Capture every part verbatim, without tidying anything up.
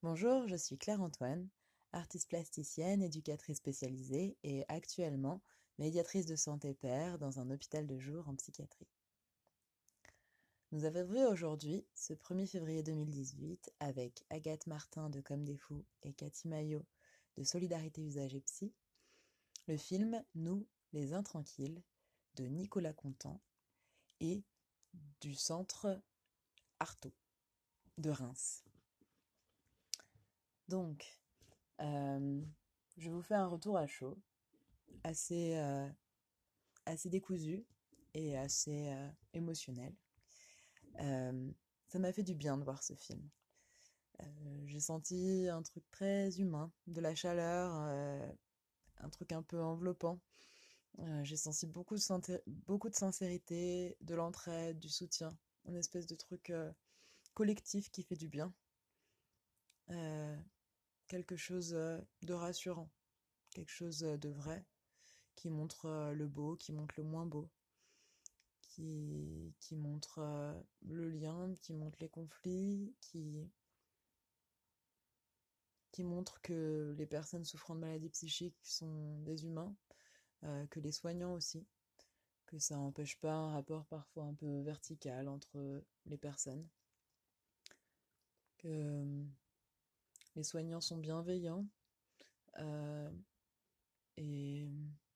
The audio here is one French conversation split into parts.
Bonjour, je suis Claire Antoine, artiste plasticienne, éducatrice spécialisée et actuellement médiatrice de santé père dans un hôpital de jour en psychiatrie. Nous avons vu aujourd'hui, ce premier février deux mille dix-huit, avec Agathe Martin de Comme des Fous et Cathy Maillot de Solidarité Usagers Psy, le film Nous, les Intranquilles de Nicolas Contant et du centre Artaud de Reims. Donc, euh, je vous fais un retour à chaud, assez, euh, assez décousu et assez euh, émotionnel. Euh, ça m'a fait du bien de voir ce film. Euh, j'ai senti un truc très humain, de la chaleur, euh, un truc un peu enveloppant. Euh, j'ai senti beaucoup de, santé- beaucoup de sincérité, de l'entraide, du soutien, une espèce de truc euh, collectif qui fait du bien. Euh, quelque chose euh, de rassurant, quelque chose euh, de vrai, qui montre euh, le beau, qui montre le moins beau, qui, qui montre euh, le lien, qui montre les conflits, qui, qui montre que les personnes souffrant de maladies psychiques sont des humains, euh, que les soignants aussi, que ça n'empêche pas un rapport parfois un peu vertical entre les personnes, que euh, les soignants sont bienveillants euh, et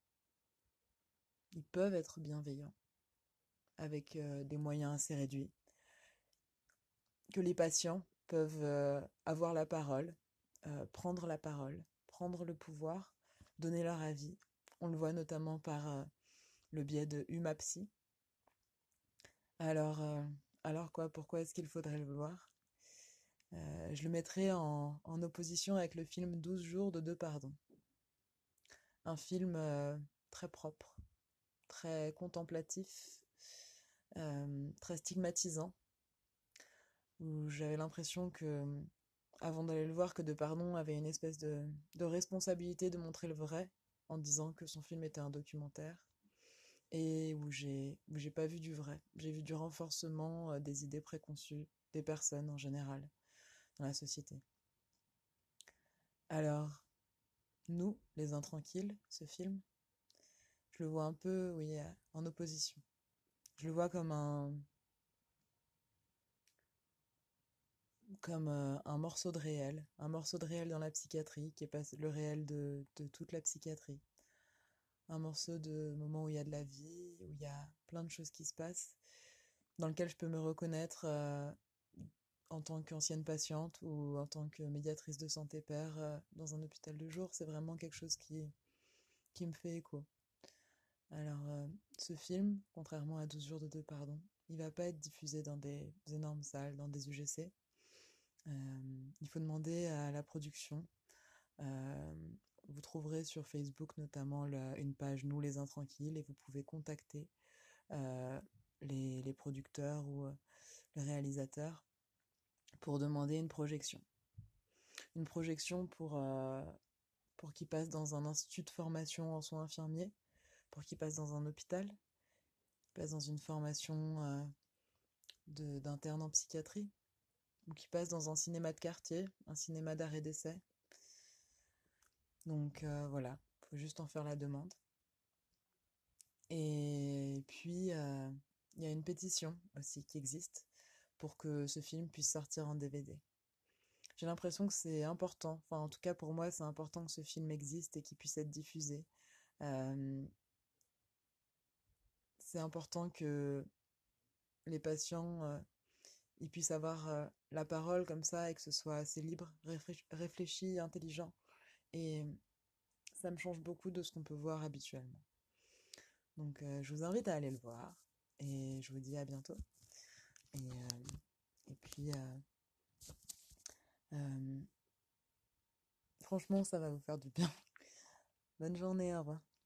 ils peuvent être bienveillants avec euh, des moyens assez réduits, que les patients peuvent euh, avoir la parole, euh, prendre la parole, prendre le pouvoir, donner leur avis. On le voit notamment par euh, le biais de Humapsy. Alors, euh, alors quoi, pourquoi est-ce qu'il faudrait le voir? Euh, Je le mettrais en, en opposition avec le film douze jours de deux pardons. Un film euh, très propre, très contemplatif, euh, très stigmatisant, où j'avais l'impression que, avant d'aller le voir, que Depardon avait une espèce de, de responsabilité de montrer le vrai, en disant que son film était un documentaire, et où j'ai où j'ai pas vu du vrai. J'ai vu du renforcement euh, des idées préconçues des personnes en général dans la société. Alors, Nous, les Intranquilles, ce film, je le vois un peu, oui, euh, en opposition. Je le vois comme un, comme euh, un morceau de réel, un morceau de réel dans la psychiatrie, qui est pas le réel de, de toute la psychiatrie. Un morceau de moment où il y a de la vie, où il y a plein de choses qui se passent, dans lequel je peux me reconnaître euh, en tant qu'ancienne patiente ou en tant que médiatrice de santé père euh, dans un hôpital de jour. C'est vraiment quelque chose qui, qui me fait écho. Alors, euh, ce film, contrairement à douze jours de deux pardons, il va pas être diffusé dans des énormes salles, dans des U G C. Euh, il faut demander à la production. Euh, Vous trouverez sur Facebook notamment la- une page Nous les Intranquilles et vous pouvez contacter euh, les, les producteurs ou euh, le réalisateur pour demander une projection. Une projection pour, euh, pour qu'il passe dans un institut de formation en soins infirmiers, pour qu'il passe dans un hôpital, qu'il passe dans une formation euh, de- d'interne en psychiatrie, ou qu'il passe dans un cinéma de quartier, un cinéma d'art et d'essai. Donc euh, voilà, faut juste en faire la demande. Et puis, euh, il y a une pétition aussi qui existe pour que ce film puisse sortir en D V D. J'ai l'impression que c'est important, enfin en tout cas pour moi c'est important que ce film existe et qu'il puisse être diffusé. Euh, c'est important que les patients euh, ils puissent avoir euh, la parole comme ça et que ce soit assez libre, réfléchi, réfléchi, intelligent. Et ça me change beaucoup de ce qu'on peut voir habituellement. Donc euh, je vous invite à aller le voir et je vous dis à bientôt. Et, euh, et puis euh, euh, franchement ça va vous faire du bien. Bonne journée, au revoir.